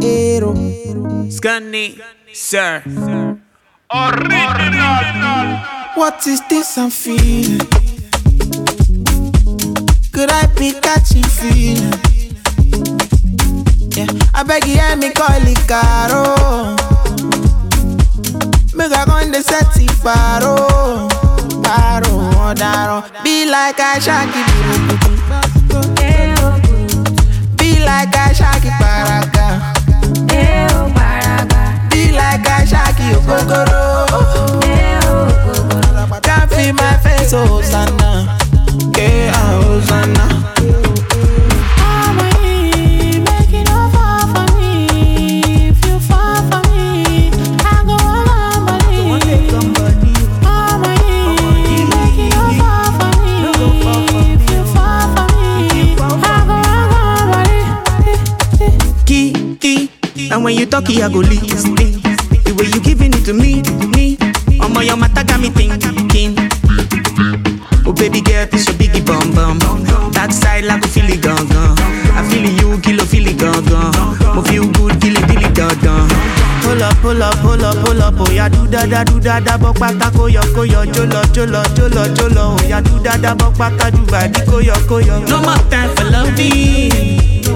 Aero. Scunny, sir. Original. What is this I'm feeling? Could I be catching feeling? Yeah, I beg you hear me call it caro. Make I go in the set it paro. Paro, daro. Be like I shaki be like I shaki paraga. Be like I shaki okokoro. Can't feel my face, Hosanna. Yeah, Hosanna. And when you talk, I go listen. The way you giving it to me. On my mata got me thinking. Oh baby girl, this your biggie bum bum. That side like I feel it gone. I feel you, kilo feel it gone. Mo feel good, kill it done. Pull up, oh ya do da, bok pata koyo, jolo, oh ya do da, bok pata do badi koyo. No more time for loving.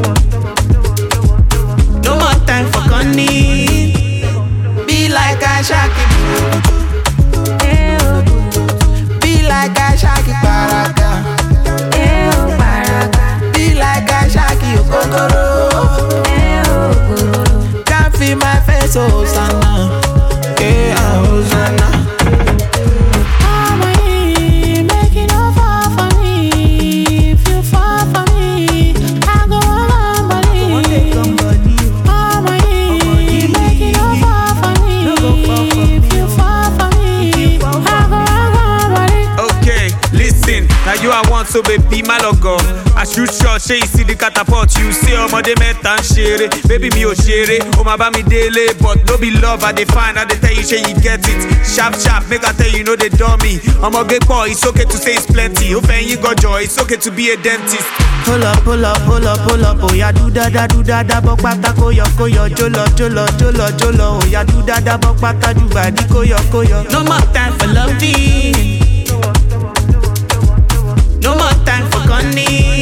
No more time for cunning. Be like I shaki. Be like I shaki paraga. Be like I shaki okokoro. Can't feel my face, Hosanna. Yeah, Hosanna. Now you I want so baby my logo. I shoot shot, say you see the catapult. You say oh my de met and share. Baby me oh share. Oh my ba me daily, but no be love. I define, I de tell you say you get it. Sharp, make I tell you know they dummy. I'm a gay boy, it's okay to say it's plenty. Open you got joy, it's okay to be a dentist. Pull up, oh ya do da, bok pata koyo, jolo, oh ya do da, bok pata do badi koyo. No more time for loving. No more time for cunning.